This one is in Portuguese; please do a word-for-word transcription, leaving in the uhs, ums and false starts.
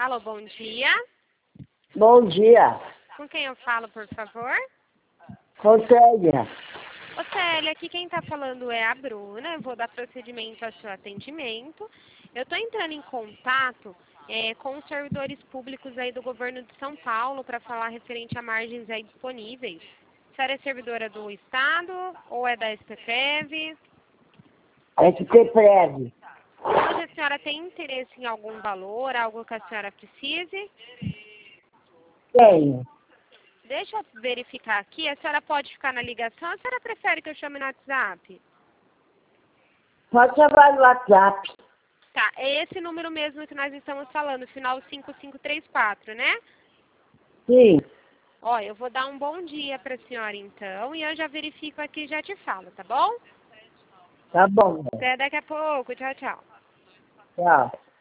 Alô, bom dia. Bom dia. Com quem eu falo, por favor? Célia. Ô, Célia, aqui quem está falando é a Bruna. Eu vou dar procedimento ao seu atendimento. Eu estou entrando em contato é, com os servidores públicos aí do governo de São Paulo para falar referente a margens aí disponíveis. A senhora é servidora do Estado ou é da S P P E V? S P P E V. Hoje a senhora tem interesse em algum valor, algo que a senhora precise? Tenho. Deixa eu verificar aqui. A senhora pode ficar na ligação ou a senhora prefere que eu chame no WhatsApp? Pode chamar no WhatsApp. Tá, é esse número mesmo que nós estamos falando, final cinco cinco três quatro, né? Sim. Ó, eu vou dar um bom dia para a senhora então e eu já verifico aqui e já te falo, tá bom? Tá bom. Até daqui a pouco. Tchau, tchau. Tchau.